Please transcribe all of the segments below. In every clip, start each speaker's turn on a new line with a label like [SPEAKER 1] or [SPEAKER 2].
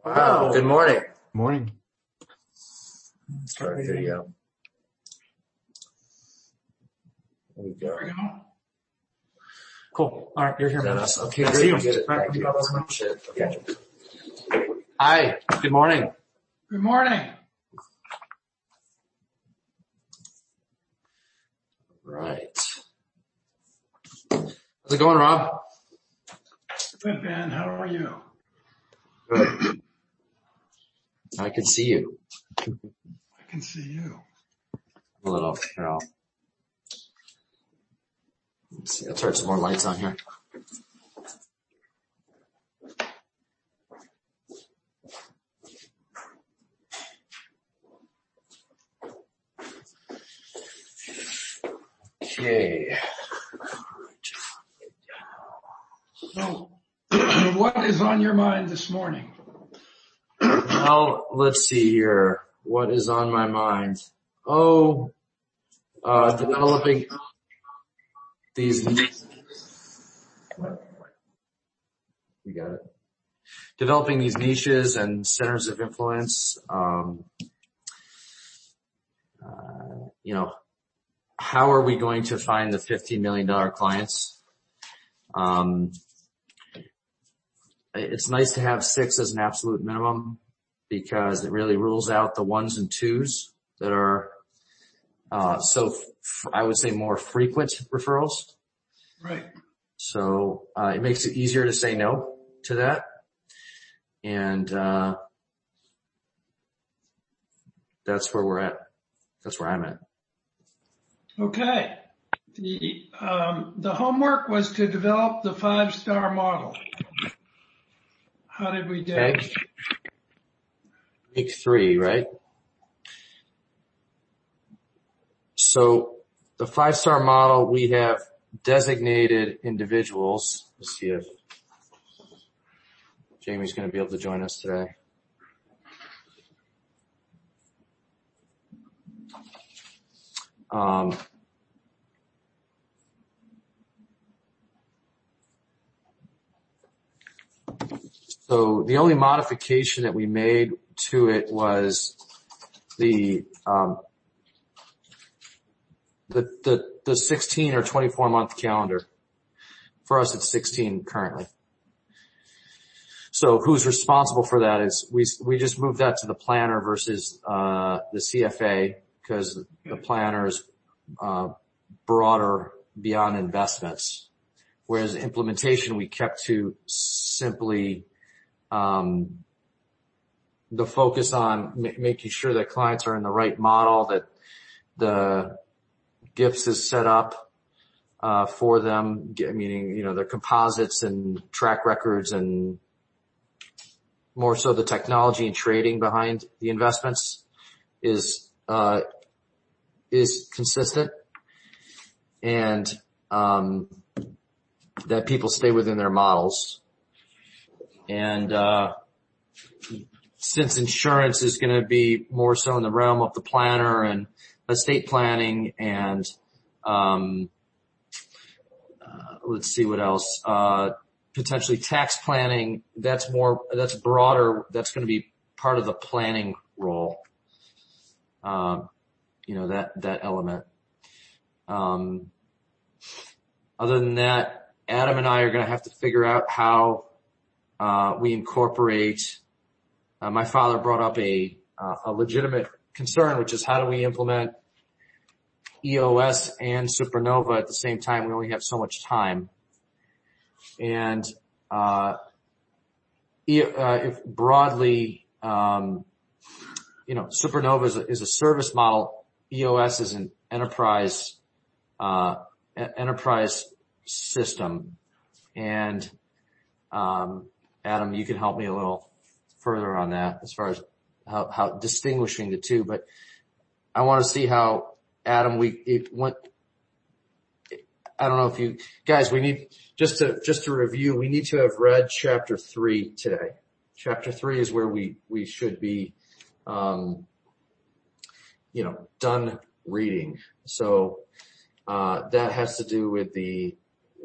[SPEAKER 1] Wow, good morning.
[SPEAKER 2] Morning.
[SPEAKER 1] Start video. There we go.
[SPEAKER 3] Cool. All right, you're here.
[SPEAKER 1] Is that us? Okay,
[SPEAKER 3] That's
[SPEAKER 1] great.
[SPEAKER 3] you.
[SPEAKER 1] Good.
[SPEAKER 3] All right,
[SPEAKER 1] Thank you. Okay.
[SPEAKER 3] Hi, good morning.
[SPEAKER 4] Good morning.
[SPEAKER 1] Right. How's it going, Rob?
[SPEAKER 4] Good, Ben. How are you?
[SPEAKER 1] Good. I can see you.
[SPEAKER 4] I can see you.
[SPEAKER 1] A little, let's see. I'll turn some more lights on here. Okay.
[SPEAKER 4] So, what is on your mind this morning?
[SPEAKER 1] Well, let's see here. What is on my mind? Developing these. You got it. Developing these niches and centers of influence. How are we going to find the $15 million clients? It's nice to have 6 as an absolute minimum because it really rules out the 1s and 2s that are, I would say more frequent referrals.
[SPEAKER 4] Right.
[SPEAKER 1] So, it makes it easier to say no to that. And, that's where we're at. That's where I'm at.
[SPEAKER 4] Okay. The homework was to develop the 5-star model. How did we do?
[SPEAKER 1] Okay. Week 3, right? So the 5-star model, we have designated individuals. Let's see if Jamie's going to be able to join us today. So the only modification that we made to it was the 16 or 24 month calendar. For us, it's 16 currently. So who's responsible for that is we just moved that to the planner versus the CFA because the planner is broader beyond investments, whereas implementation we kept to simply the focus on making sure that clients are in the right model, that the GIFs is set up for them, meaning, their composites and track records and more so the technology and trading behind the investments is consistent and that people stay within their models. And since insurance is going to be more so in the realm of the planner and estate planning and let's see what else, potentially tax planning, that's broader, that's going to be part of the planning role, that element. Other than that, Adam and I are going to have to figure out how we incorporate. My father brought up a legitimate concern, which is how do we implement EOS and Supernova at the same time? We only have so much time. And if broadly, Supernova is a service model. EOS is an enterprise system. And Adam, you can help me a little further on that as far as how distinguishing the two. But I want to see how, Adam, I don't know if you guys, we need just to review, we need to have read chapter 3 today. Chapter 3 is where we should be, done reading. So, that has to do with the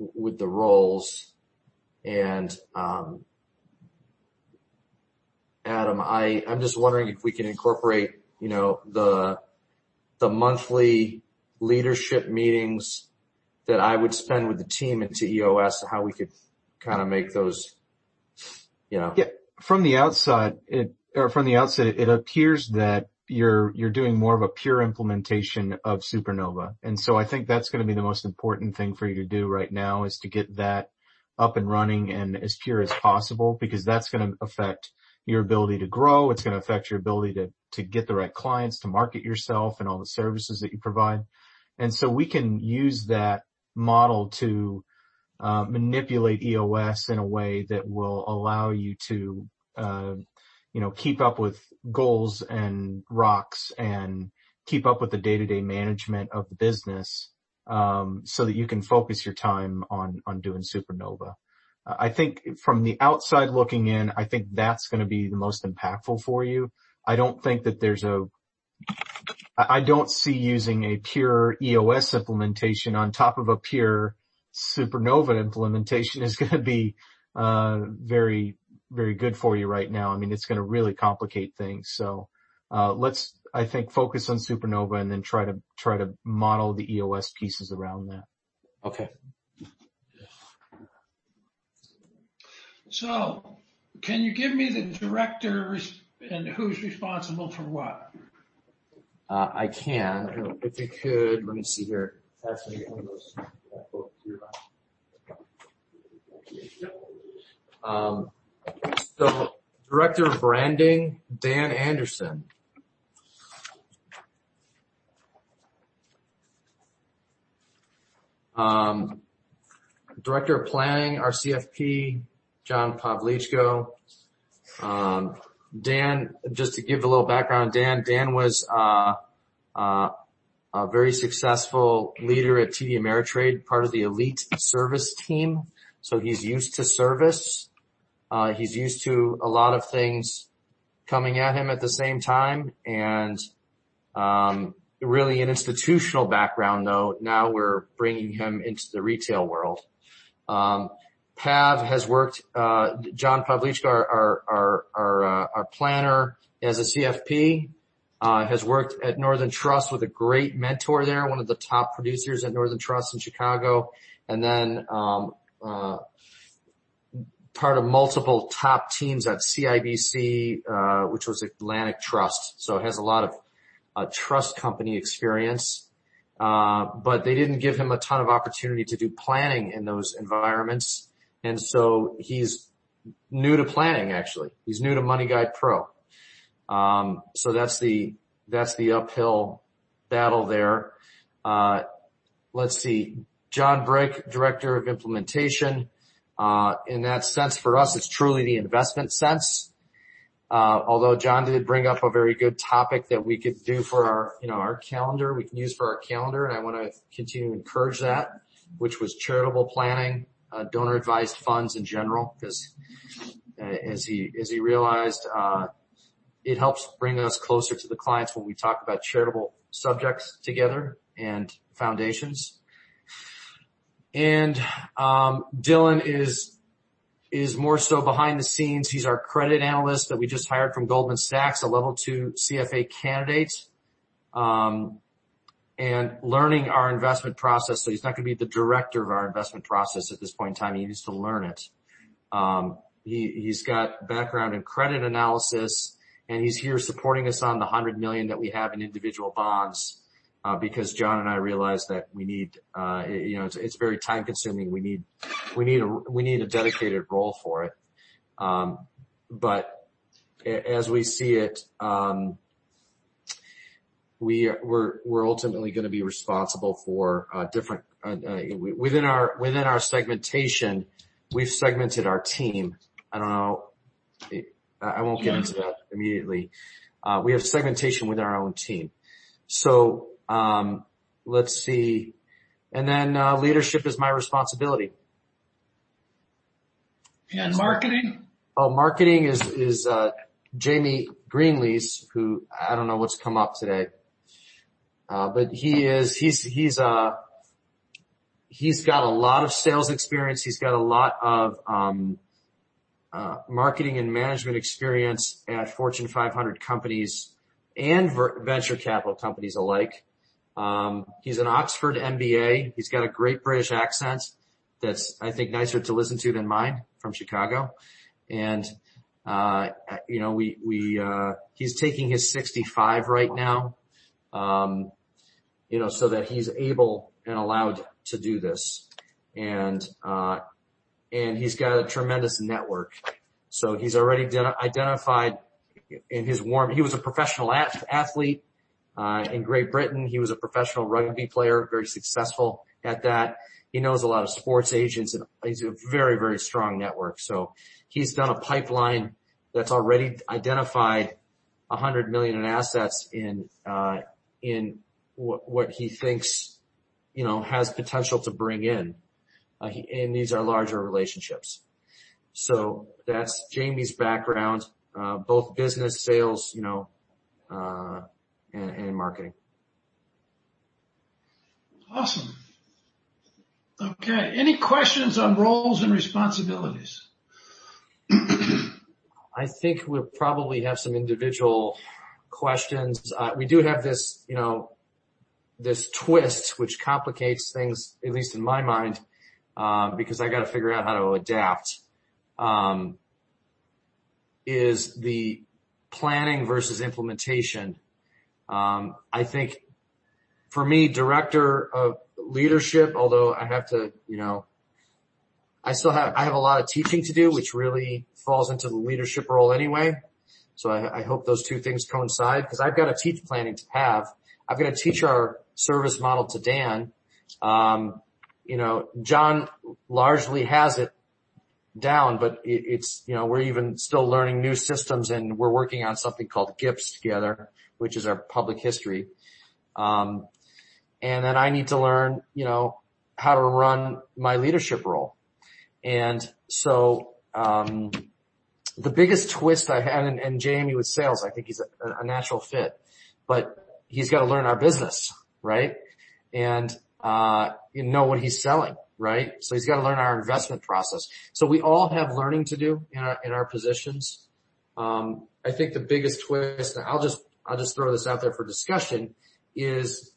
[SPEAKER 1] roles and, Adam. I'm just wondering if we can incorporate, the monthly leadership meetings that I would spend with the team into EOS, and how we could kind of make those,
[SPEAKER 2] Yeah, from the outset, it appears that you're doing more of a pure implementation of Supernova. And so I think that's going to be the most important thing for you to do right now, is to get that up and running and as pure as possible, because that's going to affect your ability to grow. It's going to affect your ability to get the right clients, to market yourself and all the services that you provide. And so we can use that model to manipulate EOS in a way that will allow you to keep up with goals and rocks and keep up with the day-to-day management of the business, so that you can focus your time on doing Supernova. I think from the outside looking in, I think that's going to be the most impactful for you. I don't think that I don't see using a pure EOS implementation on top of a pure Supernova implementation is going to be very, very good for you right now. I mean, it's going to really complicate things. So let's, I think, focus on Supernova and then try to model the EOS pieces around that.
[SPEAKER 1] Okay.
[SPEAKER 4] So, can you give me the director and who's responsible for what?
[SPEAKER 1] I can. If you could, let me see here. So, Director of Branding, Dan Anderson. Director of Planning, our CFP, John Pavlichko. Dan, just to give a little background, Dan was a very successful leader at TD Ameritrade, part of the elite service team. So he's used to service. He's used to a lot of things coming at him at the same time, and really an institutional background, though. Now we're bringing him into the retail world. Pav has worked, John Pavlichko, our planner as a CFP, has worked at Northern Trust with a great mentor there, one of the top producers at Northern Trust in Chicago, and then part of multiple top teams at CIBC, which was Atlantic Trust. So has a lot of trust company experience. But they didn't give him a ton of opportunity to do planning in those environments. And so he's new to planning, actually. He's new to Money Guide Pro. So that's the uphill battle there. Let's see. John Brick, Director of Implementation. In that sense, for us, it's truly the investment sense. Although John did bring up a very good topic that we could do for our calendar, we can use for our calendar, and I want to continue to encourage that, which was charitable planning, donor advised funds in general, because as he realized, it helps bring us closer to the clients when we talk about charitable subjects together and foundations. And Dylan is more so behind the scenes. He's our credit analyst that we just hired from Goldman Sachs, a level 2 CFA candidate, and learning our investment process. So he's not going to be the director of our investment process at this point in time. He needs to learn it. He's got background in credit analysis, and he's here supporting us on the $100 million that we have in individual bonds, because John and I realized that we need, it's very time consuming. We need a dedicated role for it. But as we see it, we're ultimately going to be responsible for different within our segmentation. We've segmented our team. I don't know. I won't get into that immediately. We have segmentation within our own team. So let's see. And then leadership is my responsibility.
[SPEAKER 4] And marketing?
[SPEAKER 1] Marketing is Jamie Greenlease, who I don't know what's come up today. But he's got a lot of sales experience. He's got a lot of marketing and management experience at Fortune 500 companies and venture capital companies alike. He's an Oxford MBA. He's got a great British accent that's, I think, nicer to listen to than mine from Chicago. And, he's taking his 65 right now, so that he's able and allowed to do this. And he's got a tremendous network. So he's already identified in his he was a professional athlete, in Great Britain. He was a professional rugby player, very successful at that. He knows a lot of sports agents, and he's a very, very strong network. So he's done a pipeline that's already identified $100 million in assets in what he thinks, has potential to bring in. And these are larger relationships. So that's Jamie's background, both business, sales, and marketing.
[SPEAKER 4] Awesome. Okay. Any questions on roles and responsibilities?
[SPEAKER 1] I think we'll probably have some individual questions. We do have this, this twist, which complicates things, at least in my mind, because I got to figure out how to adapt, is the planning versus implementation. I think for me, director of leadership, although I have to, I have a lot of teaching to do, which really falls into the leadership role anyway. So I hope those two things coincide, because I've got to teach planning to Pav. I've got to teach our service model to Dan. John largely has it down, but it's, we're even still learning new systems, and we're working on something called GIPS together, which is our public history. And then I need to learn, how to run my leadership role. And so, the biggest twist I had, and Jamie with sales, I think he's a natural fit, but he's got to learn our business, right? And, know what he's selling, right? So he's got to learn our investment process. So we all have learning to do in our positions. I think the biggest twist, and I'll just throw this out there for discussion, is,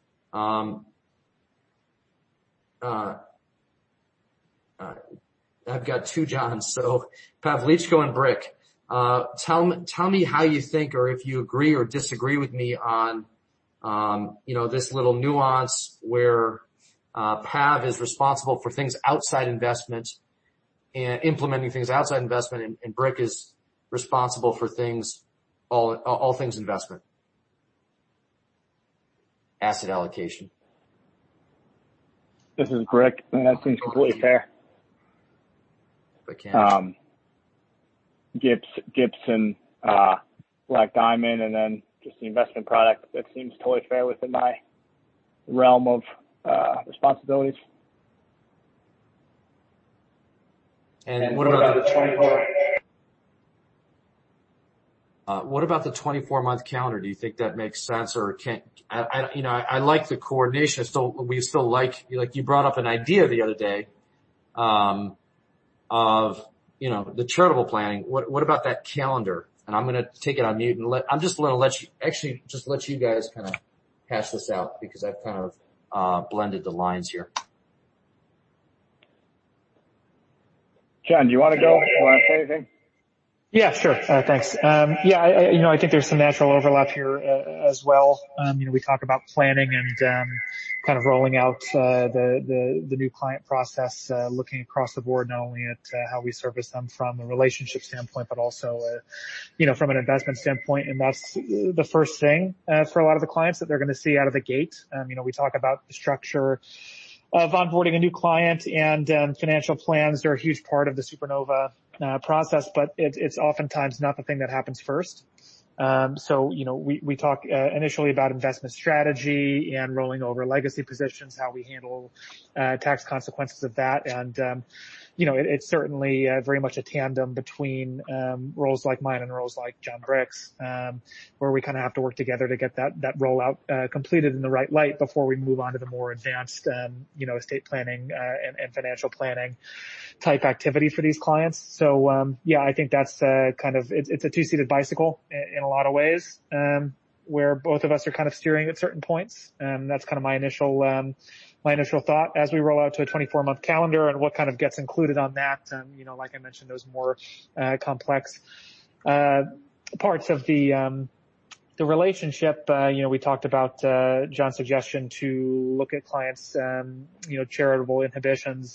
[SPEAKER 1] I've got two Johns, so Pavlichko and Brick. Tell me how you think, or if you agree or disagree with me on, this little nuance where, Pav is responsible for things outside investment and implementing things outside investment, and Brick is responsible for things, all things investment. Asset allocation.
[SPEAKER 5] This is Brick, and that seems completely fair. Gibson, Black Diamond, and then just the investment product. That seems totally fair within my realm of responsibilities.
[SPEAKER 1] And what about the 24? What about the 24-month calendar? Do you think that makes sense, or I like the coordination. We still like you brought up an idea the other day, of, the charitable planning. What about that calendar? And I'm going to take it on mute and I'm just going to let you guys kind of hash this out, because I've kind of, blended the lines here.
[SPEAKER 5] John, do you want to go? You want to say anything?
[SPEAKER 6] Yeah, sure. Thanks. I think there's some natural overlap here as well. We talk about planning and kind of rolling out the new client process, looking across the board, not only at how we service them from a relationship standpoint, but also from an investment standpoint. And that's the first thing for a lot of the clients that they're going to see out of the gate. We talk about the structure of onboarding a new client, and financial plans are a huge part of the Supernova process, but it's oftentimes not the thing that happens first. We talk initially about investment strategy and rolling over legacy positions, how we handle tax consequences of that. And it's certainly very much a tandem between roles like mine and roles like John Brick's, where we kind of have to work together to get that rollout completed in the right light before we move on to the more advanced, estate planning and financial planning type activity for these clients. So I think that's kind of it's a two-seated bicycle in a lot of ways, where both of us are kind of steering at certain points. That's kind of my initial thought as we roll out to a 24-month calendar and what kind of gets included on that. Like I mentioned, those more complex parts of the relationship. We talked about John's suggestion to look at clients, charitable inhibitions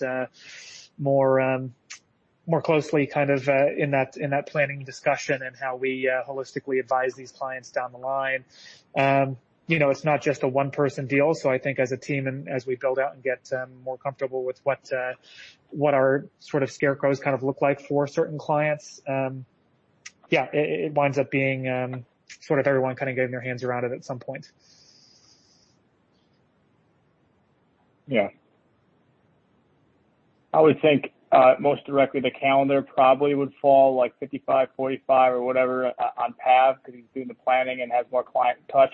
[SPEAKER 6] more closely, kind of in that planning discussion, and how we holistically advise these clients down the line. It's not just a one-person deal. So I think as a team, and as we build out and get more comfortable with what our sort of scarecrows kind of look like for certain clients, it winds up being sort of everyone kind of getting their hands around it at some point.
[SPEAKER 5] Yeah. I would think most directly the calendar probably would fall like 55, 45 or whatever on Pav, because he's doing the planning and has more client touch.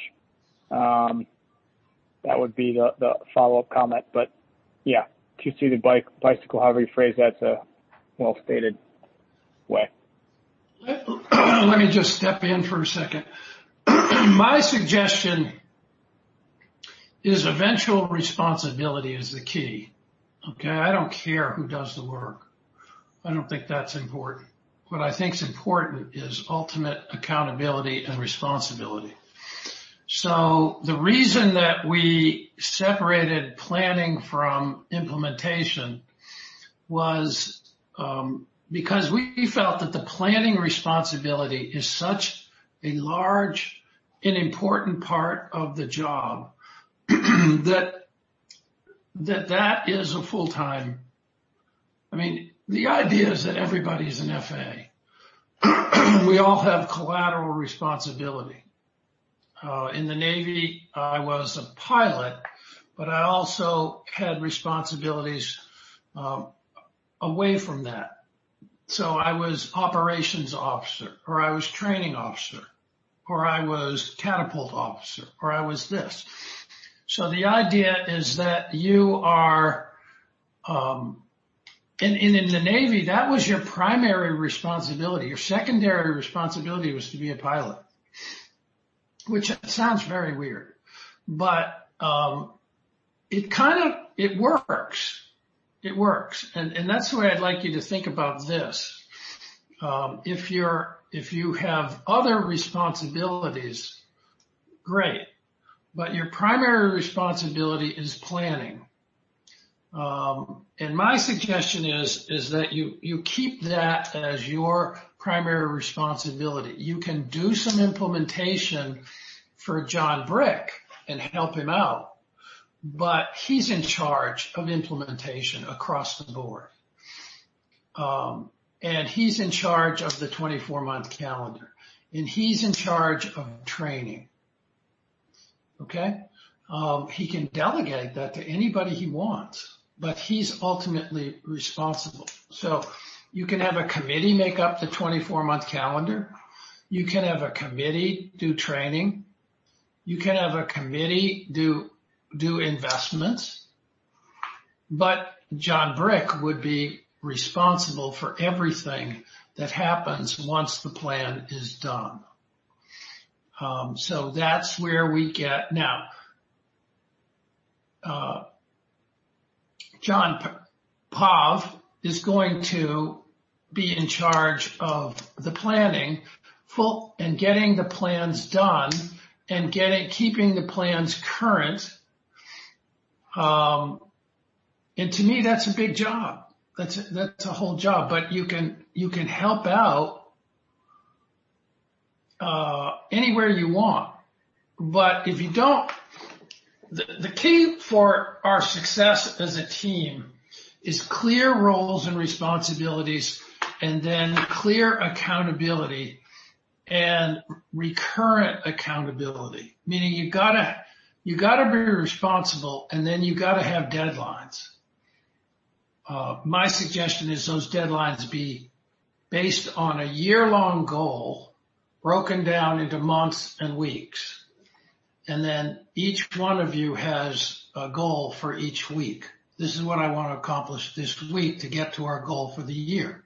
[SPEAKER 5] That would be the follow-up comment. But yeah, two-seated bicycle, however you phrase that's a well-stated way.
[SPEAKER 4] Let me just step in for a second. My suggestion is eventual responsibility is the key. Okay, I don't care who does the work. I don't think that's important. What I think is important is ultimate accountability and responsibility. So the reason that we separated planning from implementation was because we felt that the planning responsibility is such a large and important part of the job that is a full-time. I mean, the idea is that everybody's an FA. We all have collateral responsibility. In the Navy, I was a pilot, but I also had responsibilities away from that. So I was operations officer, or I was training officer, or I was catapult officer, or I was this. So the idea is that you are, in the Navy, that was your primary responsibility. Your secondary responsibility was to be a pilot, which sounds very weird, but it works. It works. And that's the way I'd like you to think about this. If you have other responsibilities, great. But your primary responsibility is planning. And my suggestion is that you keep that as your primary responsibility. You can do some implementation for John Brick and help him out, but he's in charge of implementation across the board. And he's in charge of the 24-month calendar, and he's in charge of training. Okay? He can delegate that to anybody he wants, but he's ultimately responsible. So you can have a committee make up the 24-month calendar. You can have a committee do training. You can have a committee do investments. But John Brick would be responsible for everything that happens once the plan is done. So that's where we get now. John Pav is going to be in charge of the planning and getting the plans done and keeping the plans current. And to me, that's a big job. That's a whole job, but you can help out anywhere you want. But if you don't, the key for our success as a team is clear roles and responsibilities, and then clear accountability and recurrent accountability. Meaning you gotta be responsible, and then you gotta have deadlines. my suggestion is those deadlines be based on a year-long goal broken down into months and weeks. And then each one of you has a goal for each week. This is what I want to accomplish this week to get to our goal for the year.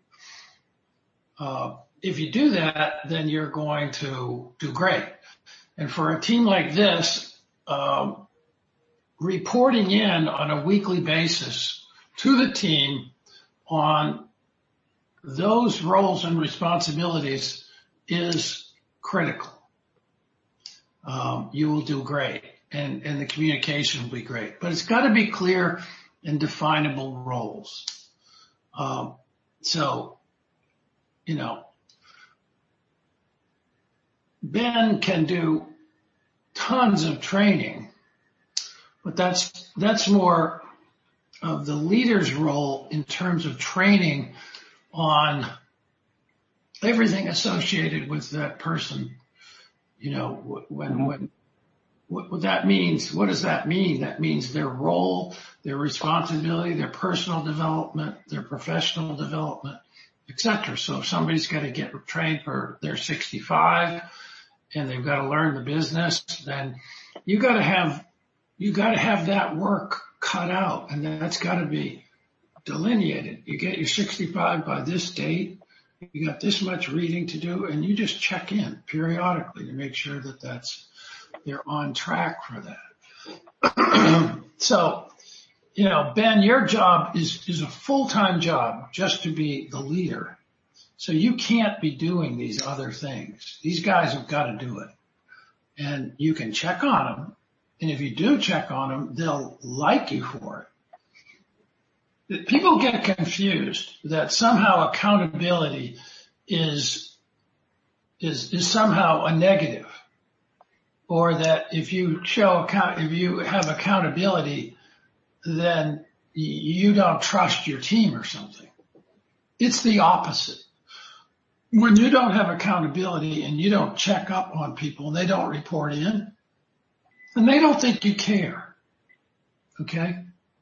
[SPEAKER 4] If you do that, then you're going to do great. And for a team like this, reporting in on a weekly basis to the team on those roles and responsibilities is critical. You will do great, and the communication will be great. But it's got to be clear and definable roles. So, Ben can do tons of training, but that's more of the leader's role in terms of training on everything associated with that person. What that means, what does that mean? That means their role, their responsibility, their personal development, their professional development, etc. So if somebody's got to get trained for they're 65 and they've got to learn the business, then you got to have that work cut out, and that's got to be delineated. You get your 65 by this date. You got this much reading to do, and you just check in periodically to make sure that they're on track for that. So, Ben, your job is a full-time job just to be the leader. So you can't be doing these other things. These guys have got to do it. And you can check on them. And if you do check on them, they'll like you for it. People get confused that somehow accountability is somehow a negative, or that if you have accountability, then you don't trust your team or something. It's the opposite. When you don't have accountability and you don't check up on people and they don't report in, and they don't think you care. Okay?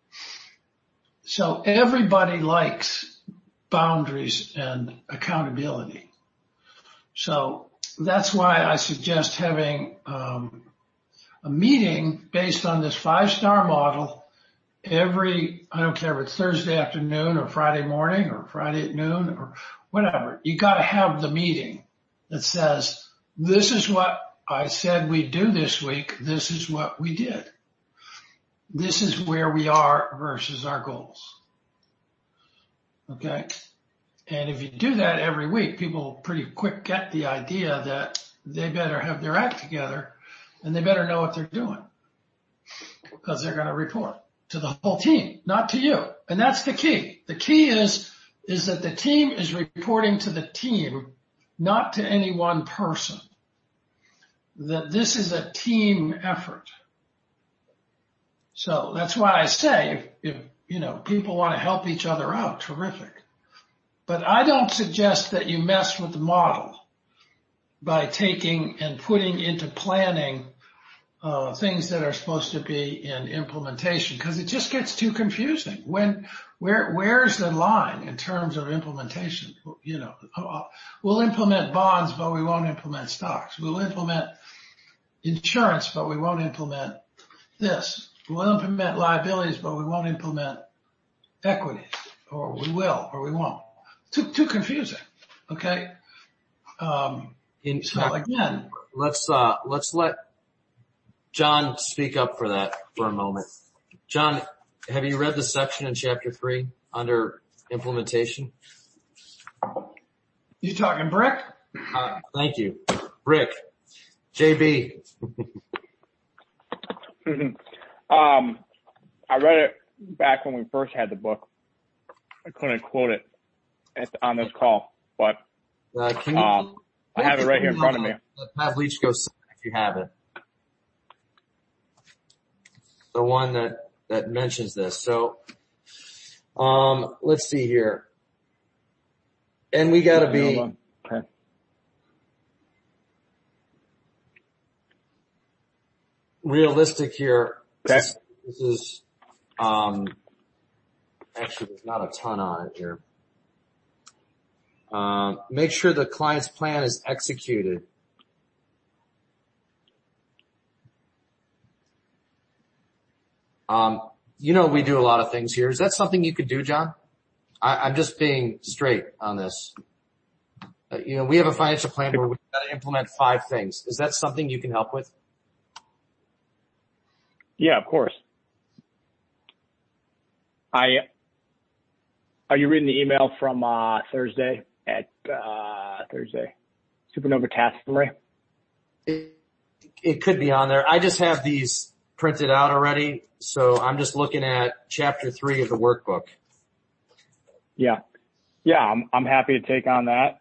[SPEAKER 4] So everybody likes boundaries and accountability. So that's why I suggest having a meeting based on this 5-star model I don't care if it's Thursday afternoon or Friday morning or Friday at noon or whatever. You got to have the meeting that says, this is what I said we'd do this week. This is what we did. This is where we are versus our goals. Okay? And if you do that every week, people pretty quick get the idea that they better have their act together and they better know what they're doing, because they're going to report to the whole team, not to you. And that's the key. The key is that the team is reporting to the team, not to any one person. That this is a team effort. So that's why I say if people want to help each other out, terrific. But I don't suggest that you mess with the model by taking and putting into planning things that are supposed to be in implementation, because it just gets too confusing. Where's the line in terms of implementation? We'll implement bonds, but we won't implement stocks. We'll implement insurance, but we won't implement this. We'll implement liabilities, but we won't implement equities, or we will, or we won't. Too confusing. Okay. So again,
[SPEAKER 1] let's let John speak up for that for a moment. John, have you read the section in chapter 3 under implementation?
[SPEAKER 4] You talking Brick?
[SPEAKER 1] Thank you. Brick. JB.
[SPEAKER 5] I read it back when we first had the book. I couldn't quote it on this call, but I have it right here in front of me.
[SPEAKER 1] Have Leach go if you have it. The one that mentions this. So, let's see here. And we gotta be,
[SPEAKER 5] okay.
[SPEAKER 1] Realistic here.
[SPEAKER 5] Okay.
[SPEAKER 1] This is, Actually, there's not a ton on it here. Make sure the client's plan is executed. We do a lot of things here. Is that something you could do, John? I'm just being straight on this. We have a financial plan where we've got to implement 5 things. Is that something you can help with?
[SPEAKER 5] Yeah, of course. Are you reading the email from Thursday Supernova task summary?
[SPEAKER 1] It could be on there. I just have these printed out already, so I'm just looking at chapter 3 of the workbook.
[SPEAKER 5] Yeah, I'm happy to take on that.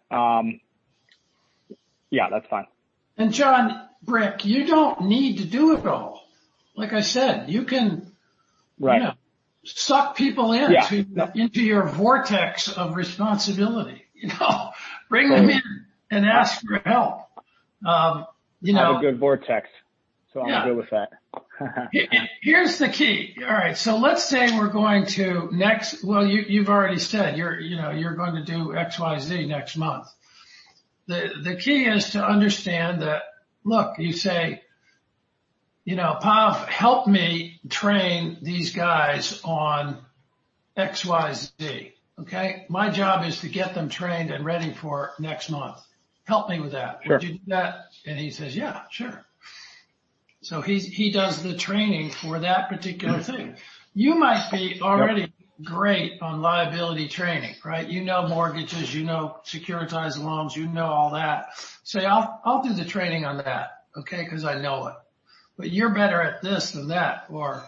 [SPEAKER 5] Yeah, that's fine.
[SPEAKER 4] And John Brick, you don't need to do it all. Like I said, you can, suck people into your vortex of responsibility. Bring them in and ask for help.
[SPEAKER 5] I have a good vortex, so I'm good with that.
[SPEAKER 4] Here's the key. All right, so let's say we're going to you've already said you're going to do XYZ next month. The key is to understand that, look, you say, Pav, help me train these guys on XYZ. Okay. My job is to get them trained and ready for next month. Help me with that.
[SPEAKER 5] Sure.
[SPEAKER 4] Would you do that? And he says, yeah, sure. So he does the training for that particular thing. You might be already great on liability training, right? Mortgages, securitized loans, all that. Say, I'll do the training on that. Okay. Cause I know it. But you're better at this than that. Or,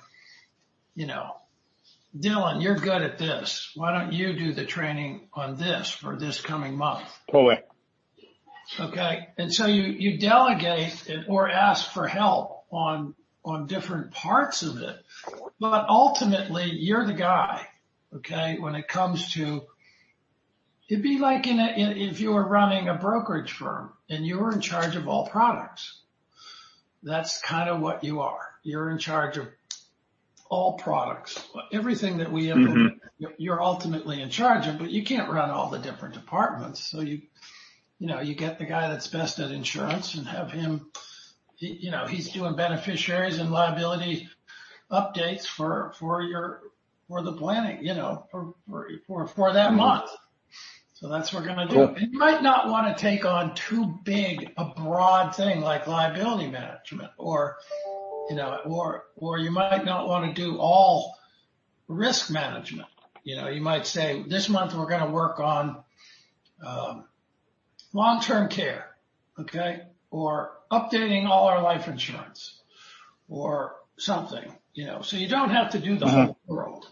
[SPEAKER 4] Dylan, you're good at this. Why don't you do the training on this for this coming month?
[SPEAKER 5] Totally.
[SPEAKER 4] Okay. And so you delegate or ask for help on different parts of it. But ultimately, you're the guy. Okay. When it comes to, it'd be like if you were running a brokerage firm and you were in charge of all products. That's kind of what you are. You're in charge of all products. Everything that we implement, you're ultimately in charge of, but you can't run all the different departments. So you get the guy that's best at insurance and have him, he's doing beneficiaries and liability updates for the planning, for that month. So that's what we're going to do. Cool. You might not want to take on too big a broad thing like liability management or you might not want to do all risk management. You might say this month we're going to work on, long-term care. Okay. Or updating all our life insurance or something, so you don't have to do the whole world.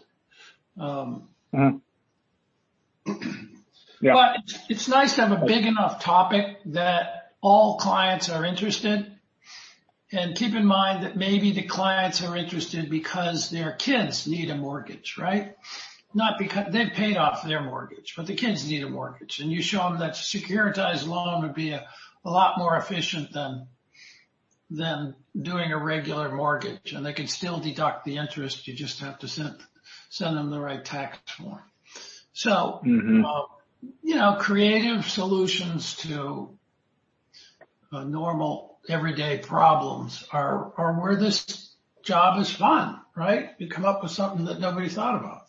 [SPEAKER 5] Yeah.
[SPEAKER 4] But it's nice to have a big enough topic that all clients are interested. And keep in mind that maybe the clients are interested because their kids need a mortgage, right? Not because they've paid off their mortgage, but the kids need a mortgage. And you show them that securitized loan would be a lot more efficient than doing a regular mortgage. And they can still deduct the interest. You just have to send them the right tax form. So, creative solutions to normal everyday problems are where this job is fun, right? You come up with something that nobody thought about.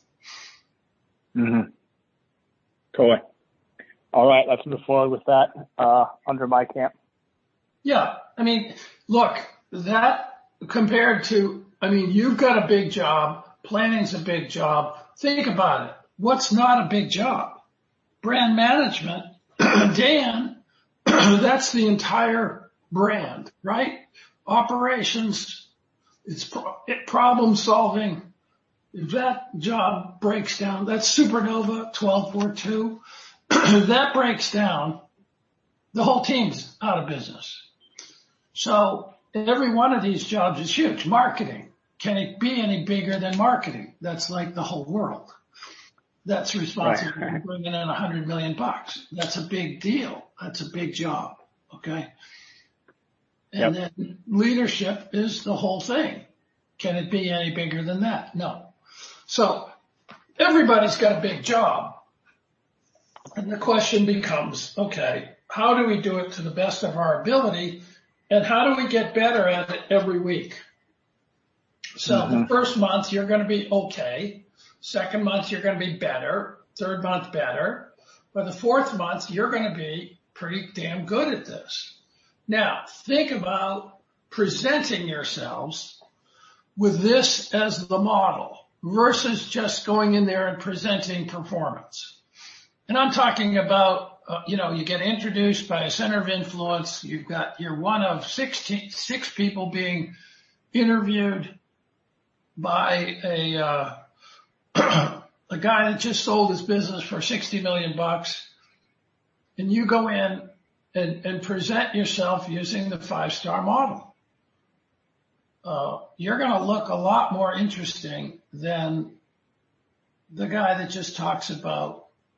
[SPEAKER 5] Totally. All right, let's move forward with that under my camp.
[SPEAKER 4] Yeah, look, that compared to, you've got a big job, planning's a big job. Think about it. What's not a big job? Brand management, Dan, that's the entire brand, right? Operations, it's problem solving. If that job breaks down, that's Supernova 1242. That breaks down, the whole team's out of business. So every one of these jobs is huge. Marketing. Can it be any bigger than marketing? That's like the whole world. That's responsible for bringing in $100 million. That's a big deal. That's a big job. Okay. And then leadership is the whole thing. Can it be any bigger than that? No. So everybody's got a big job. And the question becomes, okay, how do we do it to the best of our ability? And how do we get better at it every week? So the first month, you're going to be okay. Second month, you're going to be better. Third month, better. By the fourth month, you're going to be pretty damn good at this. Now, think about presenting yourselves with this as the model versus just going in there and presenting performance. And I'm talking about, you get introduced by a center of influence. You're one of six people being interviewed by a guy that just sold his business for $60 million, and you go in and present yourself using the 5-star model. You're going to look a lot more interesting than the guy that just talks about,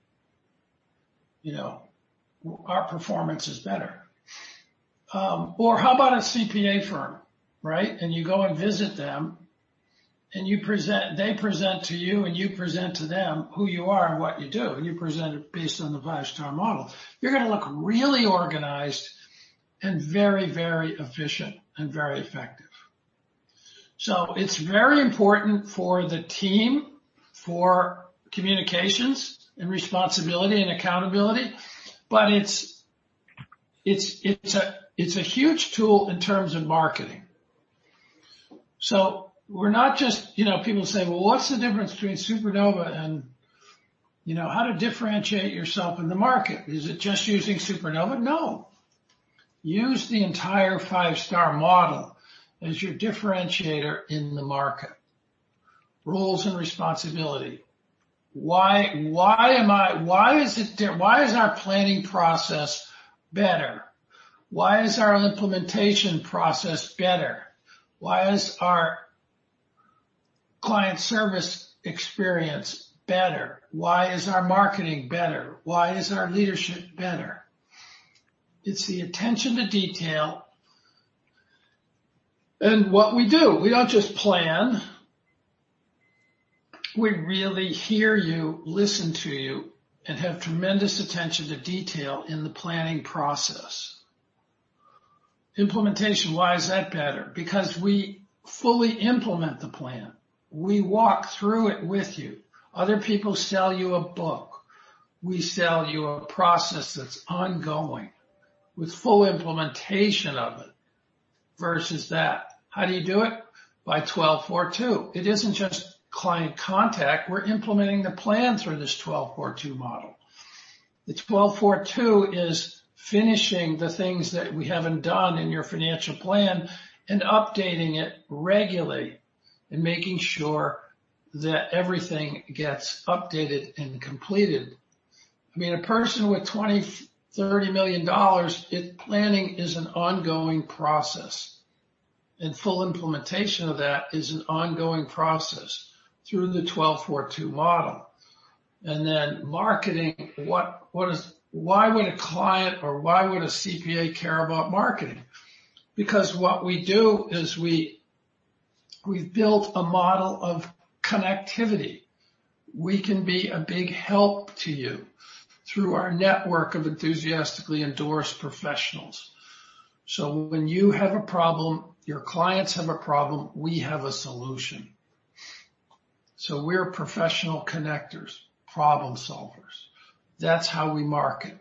[SPEAKER 4] our performance is better. Or how about a CPA firm, right? And you go and visit them and they present to you and you present to them who you are and what you do. And you present it based on the 5-star model. You're going to look really organized and very, very efficient and very effective. So it's very important for the team, for communications and responsibility and accountability, but it's a huge tool in terms of marketing. So we're not just, people say, well, what's the difference between Supernova and, how to differentiate yourself in the market? Is it just using Supernova? No. Use the entire 5-star model as your differentiator in the market. Roles and responsibility. Why is our planning process better? Why is our implementation process better? Why is our client service experience better? Why is our marketing better? Why is our leadership better? It's the attention to detail. And what we do, we don't just plan. We really hear you, listen to you, and have tremendous attention to detail in the planning process. Implementation, why is that better? Because we fully implement the plan. We walk through it with you. Other people sell you a book. We sell you a process that's ongoing with full implementation of it versus that. How do you do it? By 12-4-2. It isn't just client contact. We're implementing the plan through this 12-4-2 model. The 12-4-2 is finishing the things that we haven't done in your financial plan and updating it regularly and making sure that everything gets updated and completed. I mean, a person with $20, $30 million, planning is an ongoing process. And full implementation of that is an ongoing process through the 12-4-2 model. And then marketing, why would a client or why would a CPA care about marketing? Because what we do is we've built a model of connectivity. We can be a big help to you through our network of enthusiastically endorsed professionals. So when you have a problem, your clients have a problem, we have a solution. So we're professional connectors, problem solvers. That's how we market.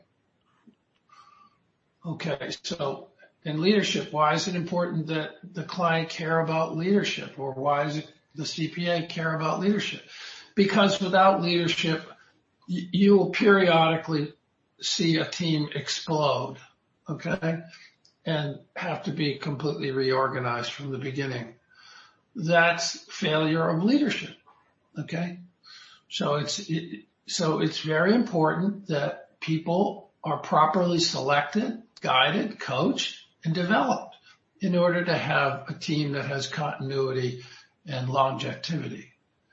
[SPEAKER 4] Okay, so in leadership, why is it important that the client care about leadership? Or why is it the CPA care about leadership? Because without leadership, you will periodically see a team explode, okay? And have to be completely reorganized from the beginning. That's failure of leadership, okay? So it's very important that people are properly selected, guided, coached, and developed in order to have a team that has continuity and longevity.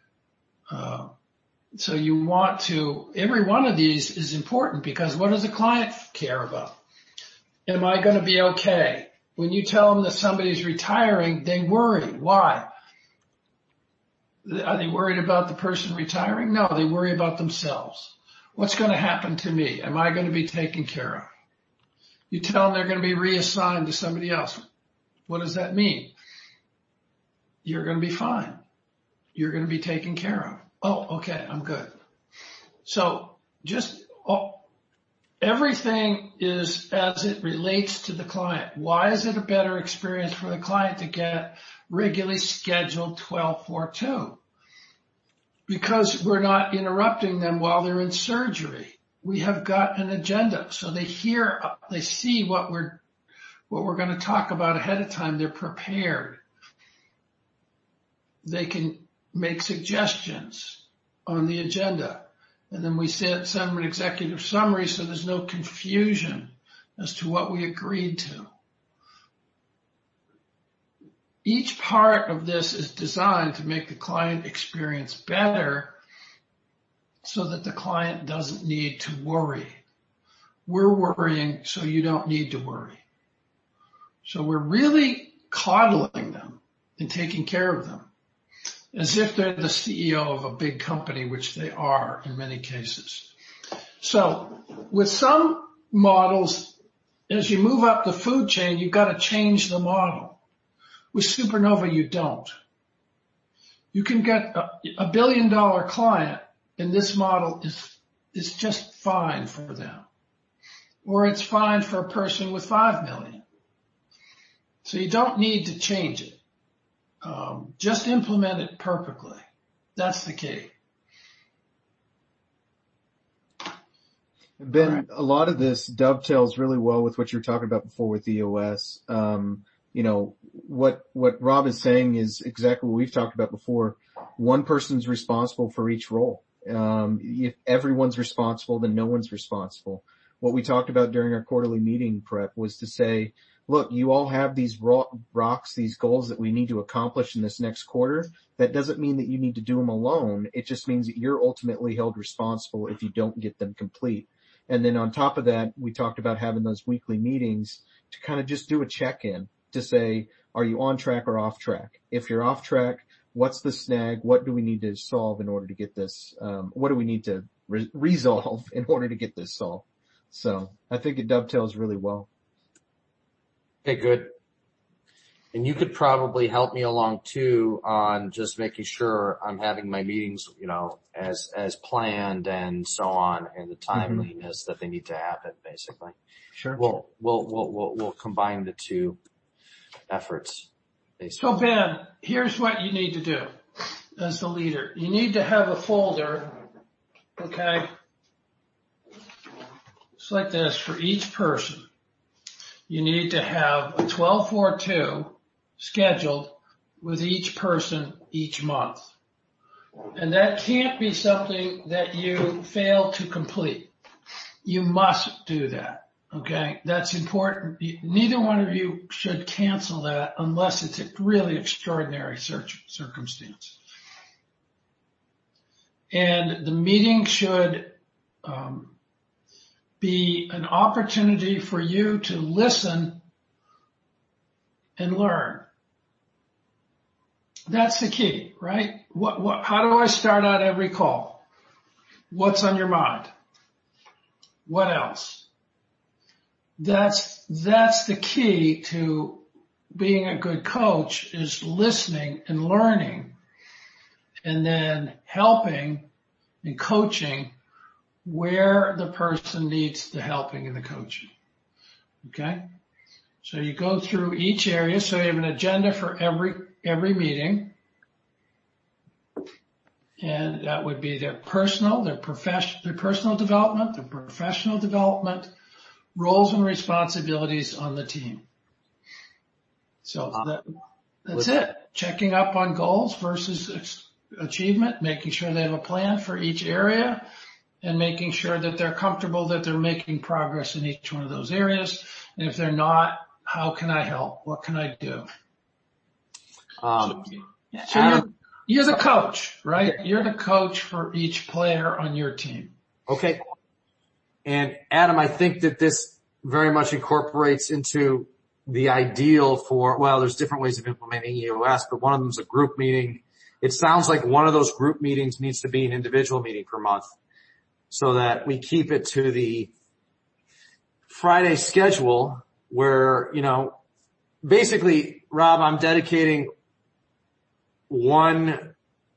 [SPEAKER 4] So you want to, every one of these is important because what does the client care about? Am I going to be okay? When you tell them that somebody's retiring, they worry. Why? Are they worried about the person retiring? No, they worry about themselves. What's going to happen to me? Am I going to be taken care of? You tell them they're going to be reassigned to somebody else. What does that mean? You're going to be fine. You're going to be taken care of. Oh, okay, I'm good. So everything is as it relates to the client. Why is it a better experience for the client to get regularly scheduled 12-4-2? Because we're not interrupting them while they're in surgery. We have got an agenda. So they see what we're going to talk about ahead of time. They're prepared. They can make suggestions on the agenda. And then we send them an executive summary so there's no confusion as to what we agreed to. Each part of this is designed to make the client experience better so that the client doesn't need to worry. We're worrying so you don't need to worry. So we're really coddling them and taking care of them as if they're the CEO of a big company, which they are in many cases. So with some models, as you move up the food chain, you've got to change the model. With Supernova, you don't. You can get a $1 billion client, and this model is just fine for them. Or it's fine for a person with 5 million. So you don't need to change it. Just implement it perfectly. That's the key.
[SPEAKER 2] Ben, right. A lot of this dovetails really well with what you were talking about before with EOS. What Rob is saying is exactly what we've talked about before. One person's responsible for each role. If everyone's responsible, then no one's responsible. What we talked about during our quarterly meeting prep was to say, look, you all have these rocks, these goals that we need to accomplish in this next quarter. That doesn't mean that you need to do them alone. It just means that you're ultimately held responsible if you don't get them complete. And then on top of that, we talked about having those weekly meetings to kind of just do a check-in to say, are you on track or off track? If you're off track, what's the snag? What do we need to solve in order to get this? What do we need to resolve in order to get this solved? So I think it dovetails really well.
[SPEAKER 1] Okay, good. And you could probably help me along too on just making sure I'm having my meetings, as planned and so on, and the timeliness that they need to happen, basically.
[SPEAKER 2] Sure.
[SPEAKER 1] We'll combine the two efforts. Basically.
[SPEAKER 4] So Ben, here's what you need to do as the leader. You need to have a folder, okay? It's like this for each person. You need to have a 12-4-2 scheduled with each person each month. And that can't be something that you fail to complete. You must do that, okay? That's important. Neither one of you should cancel that unless it's a really extraordinary circumstance. And the meeting should be an opportunity for you to listen and learn. That's the key, right? How do I start out every call? What's on your mind? What else? That's the key to being a good coach, is listening and learning and then helping and coaching where the person needs the helping and the coaching. Okay? So you go through each area. So you have an agenda for every meeting. And that would be their personal development, their professional development, roles and responsibilities on the team. So that's it. Checking up on goals versus achievement, making sure they have a plan for each area, and making sure that they're comfortable that they're making progress in each one of those areas. And if they're not, how can I help? What can I do? You're the coach, right? You're the coach for each player on your team.
[SPEAKER 1] Okay. And Adam, I think that this very much incorporates into the ideal for, there's different ways of implementing EOS, but one of them is a group meeting. it sounds like one of those group meetings needs to be an individual meeting per month so that we keep it to the Friday schedule where, basically, Rob, I'm dedicating one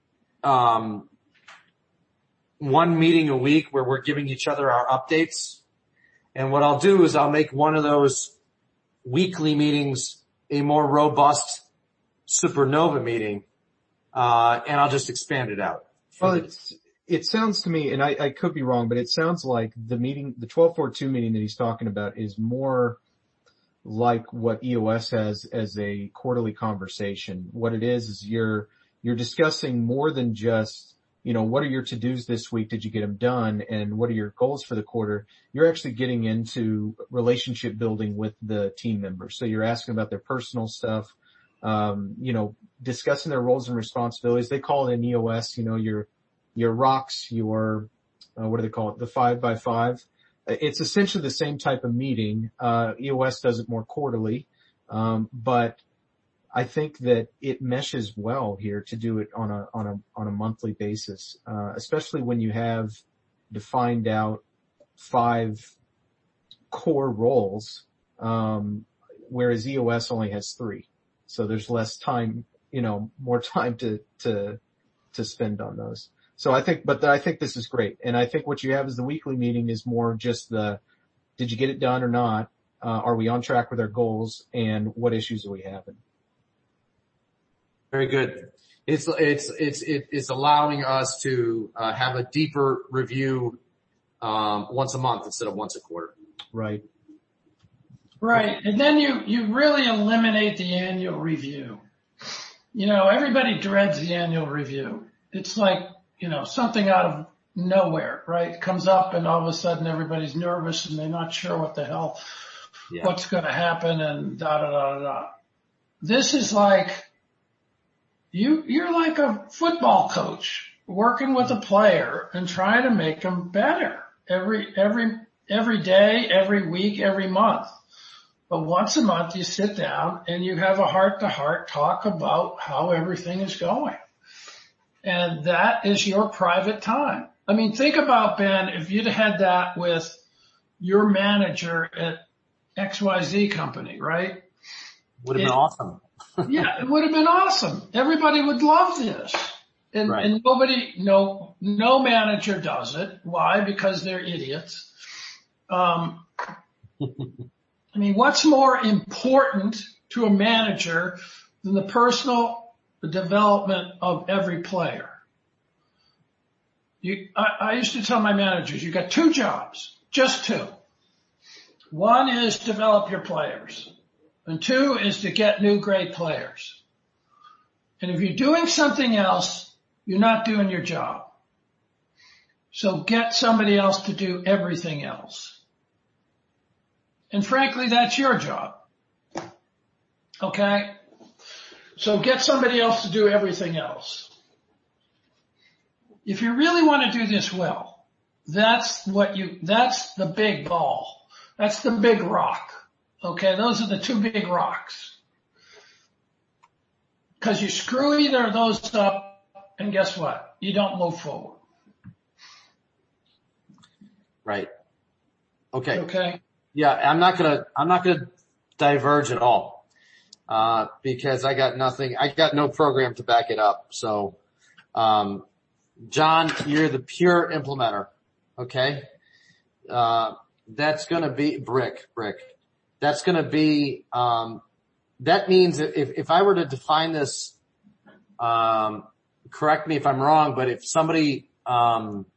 [SPEAKER 1] meeting a week where we're giving each other our updates. And what I'll do is I'll make one of those weekly meetings a more robust supernova meeting, and I'll just expand it out.
[SPEAKER 2] Well, it sounds to me, and I could be wrong, but it sounds like the 1242 meeting that he's talking about is more like what EOS has as a quarterly conversation. What it is you're discussing more than just, what are your to-dos this week? Did you get them done? And what are your goals for the quarter? You're actually getting into relationship building with the team members. So you're asking about their personal stuff, discussing their roles and responsibilities. They call it in EOS, your rocks, your, what do they call it? The 5x5. It's essentially the same type of meeting. EOS does it more quarterly. But I think that it meshes well here to do it on a monthly basis, especially when you have defined out 5 core roles, whereas EOS only has 3. So there's less time, more time to spend on those. So I think this is great. And I think what you have is the weekly meeting is more just did you get it done or not? Are we on track with our goals? And what issues are we having?
[SPEAKER 1] Very good. It's allowing us to have a deeper review once a month instead of once a quarter.
[SPEAKER 2] Right.
[SPEAKER 4] Right. And then you really eliminate the annual review. Everybody dreads the annual review. It's like, something out of nowhere, right? It comes up and all of a sudden everybody's nervous and they're not sure what the hell, what's going to happen and da. This is like, you're like a football coach working with a player and trying to make them better every day, every week, every month. But once a month you sit down and you have a heart-to-heart talk about how everything is going. And that is your private time. I mean, think about, Ben, if you'd had that with your manager at XYZ company, right?
[SPEAKER 1] Would have been awesome.
[SPEAKER 4] Yeah, it would have been awesome. Everybody would love this. And,
[SPEAKER 1] right.
[SPEAKER 4] And no manager does it. Why? Because they're idiots. I mean, what's more important to a manager than the personal development of every player? I used to tell my managers, you got 2 jobs, just 2. One is develop your players, and 2 is to get new great players. And if you're doing something else, you're not doing your job. So get somebody else to do everything else. And frankly, that's your job. Okay? So get somebody else to do everything else. If you really want to do this well, that's the big ball. That's the big rock. Okay? Those are the 2 big rocks. Because you screw either of those up, and guess what? You don't move forward.
[SPEAKER 1] Right. Okay.
[SPEAKER 4] Okay.
[SPEAKER 1] Yeah, I'm not gonna diverge at all. Because I got no program to back it up. So, John, you're the pure implementer. Okay. That's gonna be brick. That's gonna be, that means if I were to define this, correct me if I'm wrong, but if somebody, how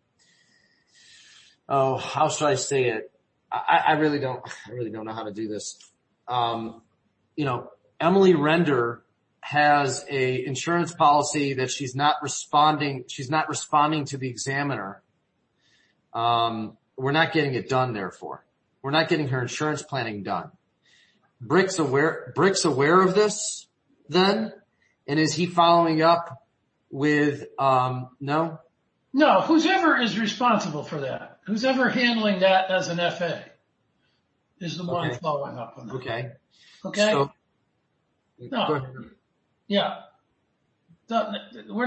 [SPEAKER 1] should I say it? I really don't know how to do this. Emily Render has a insurance policy that she's not responding to the examiner. We're not getting it done, therefore. We're not getting her insurance planning done. Brick's aware of this then? And is he following up with, no?
[SPEAKER 4] No, who's ever is responsible for that, who's ever handling that as an FA is the one following up on that.
[SPEAKER 1] Okay.
[SPEAKER 4] Okay?
[SPEAKER 1] So,
[SPEAKER 4] no. Yeah. we're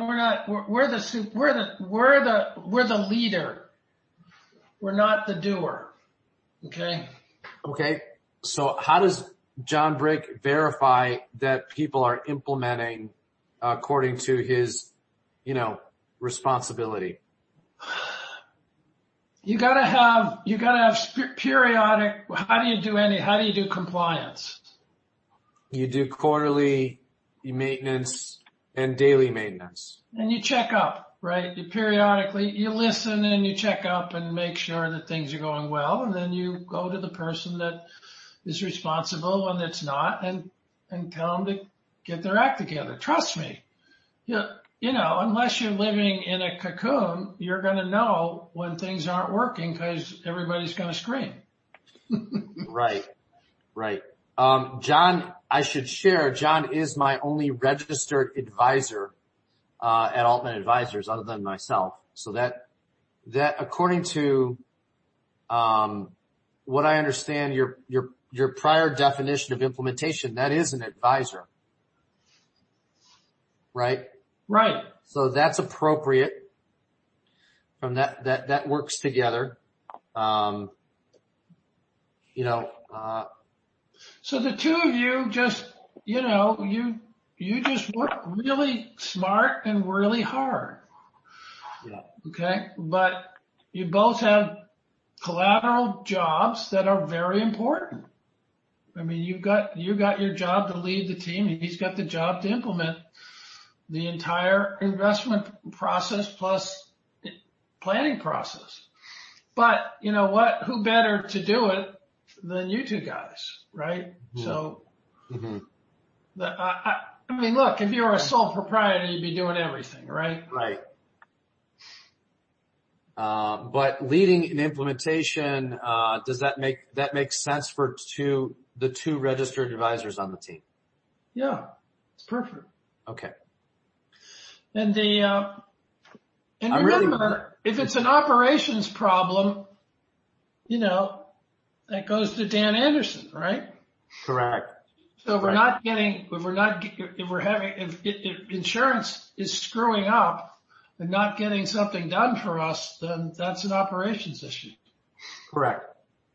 [SPEAKER 4] the leader. We're not the doer. Okay.
[SPEAKER 1] Okay. So how does John Brick verify that people are implementing according to his, responsibility?
[SPEAKER 4] You gotta have periodic, how do you do compliance?
[SPEAKER 1] You do quarterly maintenance and daily maintenance.
[SPEAKER 4] And you check up, right? You periodically, you listen and you check up and make sure that things are going well. And then you go to the person that is responsible when it's not and tell them to get their act together. Trust me. Unless you're living in a cocoon, you're going to know when things aren't working because everybody's going to scream.
[SPEAKER 1] Right. John, I should share, John is my only registered advisor at Altman Advisors other than myself. So that according to what I understand, your prior definition of implementation, that is an advisor. Right?
[SPEAKER 4] Right.
[SPEAKER 1] So that's appropriate. From that works together. So
[SPEAKER 4] the two of you just, you just work really smart and really hard.
[SPEAKER 1] Yeah.
[SPEAKER 4] Okay. But you both have collateral jobs that are very important. I mean, you got your job to lead the team. He's got the job to implement the entire investment process plus planning process. But you know what? Who better to do it than you two guys, right? Mm-hmm. So, I mean, look, if you were a sole proprietor, you'd be doing everything, right?
[SPEAKER 1] Right. But leading an implementation, does that make sense for the two registered advisors on the team?
[SPEAKER 4] Yeah, it's perfect.
[SPEAKER 1] Okay.
[SPEAKER 4] And remember, if it's an operations problem, that goes to Dan Anderson, right?
[SPEAKER 1] Correct.
[SPEAKER 4] So if insurance is screwing up and not getting something done for us, then that's an operations issue.
[SPEAKER 1] Correct.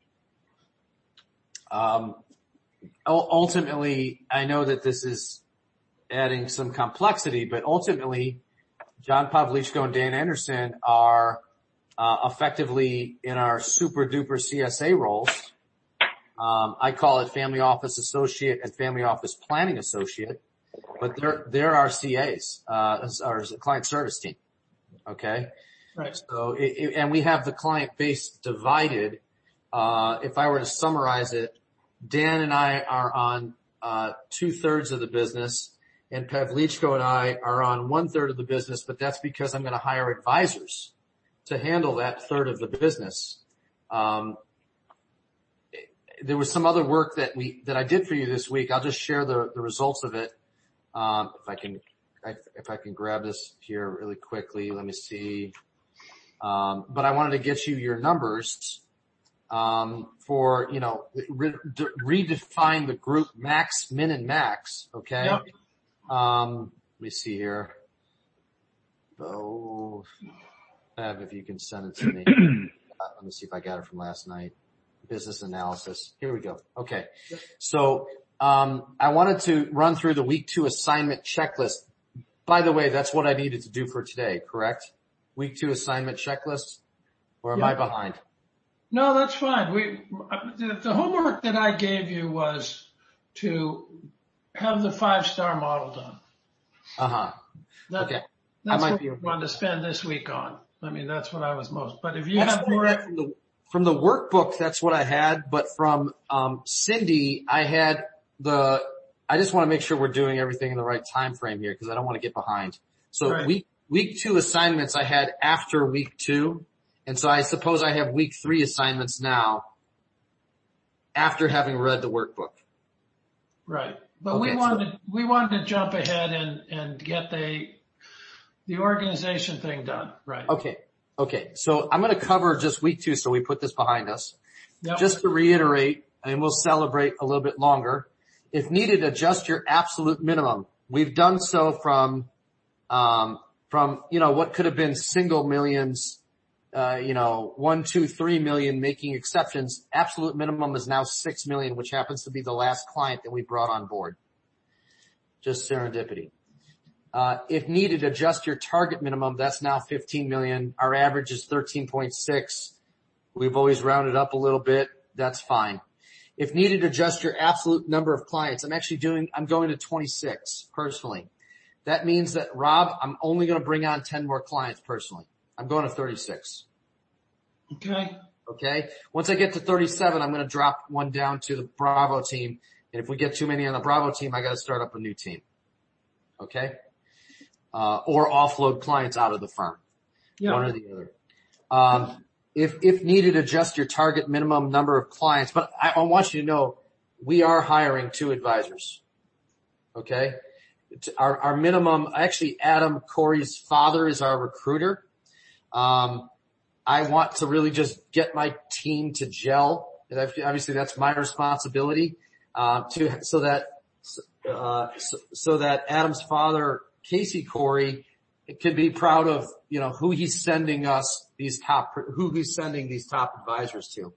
[SPEAKER 1] Ultimately, I know that this is adding some complexity, but ultimately, John Pavlichko and Dan Anderson are effectively in our super duper CSA roles. I call it family office associate and family office planning associate, but they're our CAs, our client service team. Okay.
[SPEAKER 4] Right.
[SPEAKER 1] So, and we have the client base divided. If I were to summarize it, Dan and I are on 2/3 of the business, and Pavlichko and I are on 1/3 of the business, but that's because I'm going to hire advisors to handle that third of the business. There was some other work that I did for you this week. I'll just share the results of it. If I can grab this here really quickly, let me see. But I wanted to get you your numbers, for, redefine the group max, min, and max. Okay.
[SPEAKER 4] Yep.
[SPEAKER 1] Let me see here. Oh, if you can send it to me. Let me see if I got it from last night. Business analysis. Here we go. Okay. So, I wanted to run through the week 2 assignment checklist. By the way, that's what I needed to do for today, correct? Week 2 assignment checklist? Or am I behind?
[SPEAKER 4] No, that's fine. The homework that I gave you was to have the 5-star model done.
[SPEAKER 1] Okay.
[SPEAKER 4] That's what we wanted to spend this week on. I mean, that's what I was most, but if you have more.
[SPEAKER 1] From the workbook, that's what I had, but from, Cindy, I just want to make sure we're doing everything in the right time frame here because I don't want to get behind. So right. Week 2 assignments I had after week 2. And so I suppose I have week 3 assignments now after having read the workbook.
[SPEAKER 4] Right. But okay, we wanted to jump ahead and get the organization thing done. Right.
[SPEAKER 1] Okay. So I'm going to cover just week 2 so we put this behind us.
[SPEAKER 4] Yep.
[SPEAKER 1] Just to reiterate, and we'll celebrate a little bit longer. If needed, adjust your absolute minimum. We've done so from from, what could have been single millions, 1, 2, 3 million making exceptions. Absolute minimum is now 6 million, which happens to be the last client that we brought on board. Just serendipity. If needed, adjust your target minimum. That's now 15 million. Our average is 13.6. We've always rounded up a little bit. That's fine. If needed, adjust your absolute number of clients. I'm going to 26 personally. That means that, Rob, I'm only going to bring on 10 more clients personally. I'm going to 36. Okay. Once I get to 37, I'm going to drop one down to the Bravo team. And if we get too many on the Bravo team, I got to start up a new team. Okay. Or offload clients out of the firm. Yeah. One or the other. If needed, adjust your target minimum number of clients. But I want you to know we are hiring 2 advisors. Okay. Our minimum, actually Adam Corey's father is our recruiter. I want to really just get my team to gel. Obviously that's my responsibility, so that Adam's father, Casey Corey, could be proud of, who he's sending these top advisors to.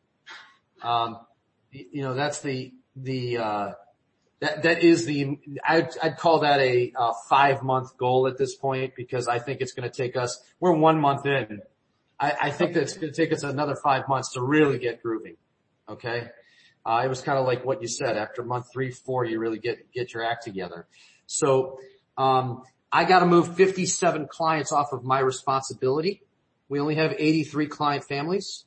[SPEAKER 1] I'd call that a 5-month goal at this point, because I think it's going to take us, we're 1 month in. I think that it's going to take us another 5 months to really get grooving. Okay. It was kind of like what you said. After month 3, 4, you really get your act together. So, I got to move 57 clients off of my responsibility. We only have 83 client families.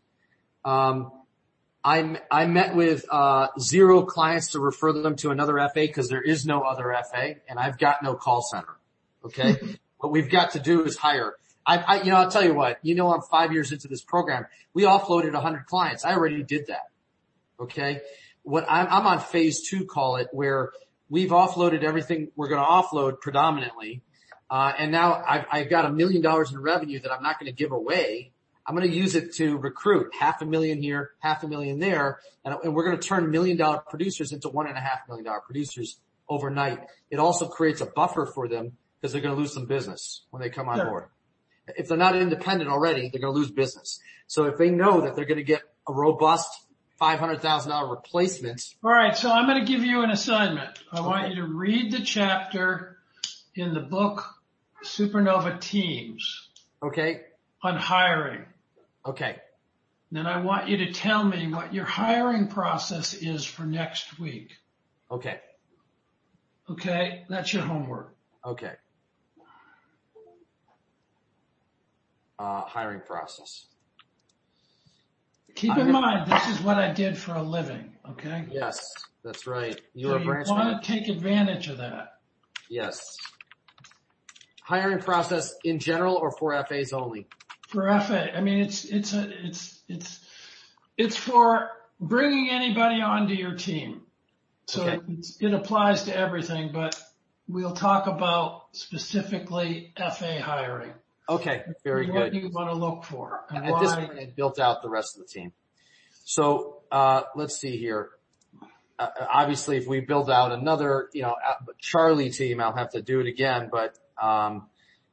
[SPEAKER 1] I met with 0 clients to refer them to another FA because there is no other FA, and I've got no call center. Okay. What we've got to do is hire. I'll tell you what, I'm 5 years into this program. We offloaded 100 clients. I already did that. Okay. I'm on phase 2, call it, where we've offloaded everything we're going to offload predominantly. And now I've got $1 million in revenue that I'm not going to give away. I'm going to use it to recruit $500,000 here, $500,000 there. And we're going to turn $1 million producers into $1.5 million producers overnight. It also creates a buffer for them because they're going to lose some business when they come on board. If they're not independent already, they're going to lose business. So if they know that they're going to get a robust $500,000 replacement.
[SPEAKER 4] All right. So I'm going to give you an assignment. I want you to read the chapter in the book Supernova Teams.
[SPEAKER 1] Okay.
[SPEAKER 4] On hiring.
[SPEAKER 1] Okay.
[SPEAKER 4] Then I want you to tell me what your hiring process is for next week.
[SPEAKER 1] Okay.
[SPEAKER 4] Okay. That's your homework.
[SPEAKER 1] Okay. Hiring process.
[SPEAKER 4] Keep in mind, this is what I did for a living. Okay.
[SPEAKER 1] Yes, that's right.
[SPEAKER 4] You want to take advantage of that.
[SPEAKER 1] Yes. Hiring process in general or for FAs only?
[SPEAKER 4] For FA. I mean, it's for bringing anybody onto your team. So okay. It applies to everything, but we'll talk about specifically FA hiring.
[SPEAKER 1] Okay, very good.
[SPEAKER 4] What you want to look for. And
[SPEAKER 1] at this point, I built out the rest of the team. So, let's see here. Obviously, if we build out another, Charlie team, I'll have to do it again, but, I'm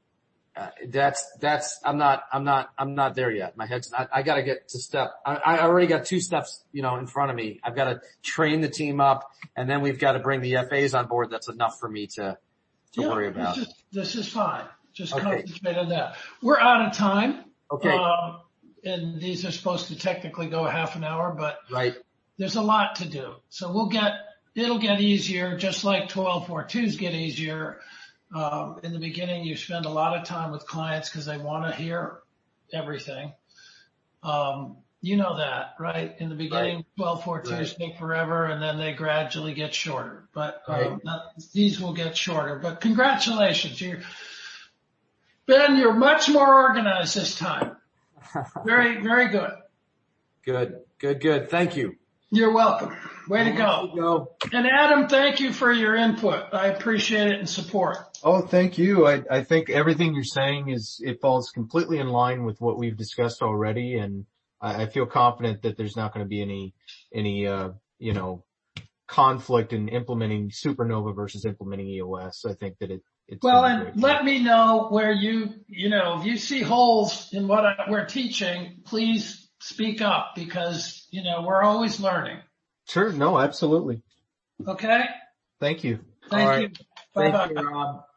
[SPEAKER 1] not there yet. My head's not, I gotta get to I already got 2 steps, in front of me. I've got to train the team up, and then we've got to bring the FAs on board. That's enough for me to worry about.
[SPEAKER 4] This is fine. Just concentrate on that. We're out of time.
[SPEAKER 1] Okay.
[SPEAKER 4] And these are supposed to technically go half an hour, but
[SPEAKER 1] right.
[SPEAKER 4] There's a lot to do. So it'll get easier, just like 1242s get easier. In the beginning, you spend a lot of time with clients because they want to hear everything. You know that, right? In the beginning, 1242s take forever, and then they gradually get shorter. But these will get shorter. But congratulations. Ben, you're much more organized this time. Very, very good.
[SPEAKER 1] Good. Thank you.
[SPEAKER 4] You're welcome. Way to go. And Adam, thank you for your input. I appreciate it and support.
[SPEAKER 2] Oh, thank you. I think everything you're saying it falls completely in line with what we've discussed already, and I feel confident that there's not going to be any conflict in implementing Supernova versus implementing EOS. I think that
[SPEAKER 4] Well, and let me know where if you see holes in what we're teaching, please speak up because, we're always learning.
[SPEAKER 2] Sure. No, absolutely.
[SPEAKER 4] Okay.
[SPEAKER 2] Thank you.
[SPEAKER 4] Thank you. Bye-bye.
[SPEAKER 1] Thank you, Rob.